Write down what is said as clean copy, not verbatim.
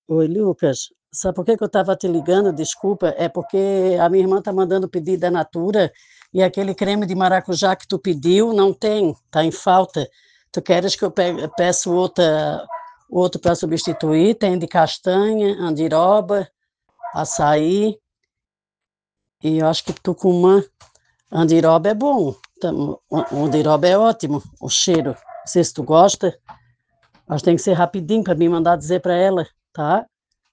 Oi, Lucas. Sabe por que que eu estava te ligando? Desculpa, é porque a minha irmã está mandando pedir da Natura e aquele creme de maracujá que tu pediu não tem, está em falta. Tu queres que eu peço outro para substituir? Tem de castanha, andiroba, açaí e eu acho que tucumã. Andiroba é bom, o andiroba é ótimo, o cheiro. Não sei se tu gosta, mas tem que ser rapidinho para me mandar dizer para ela, tá?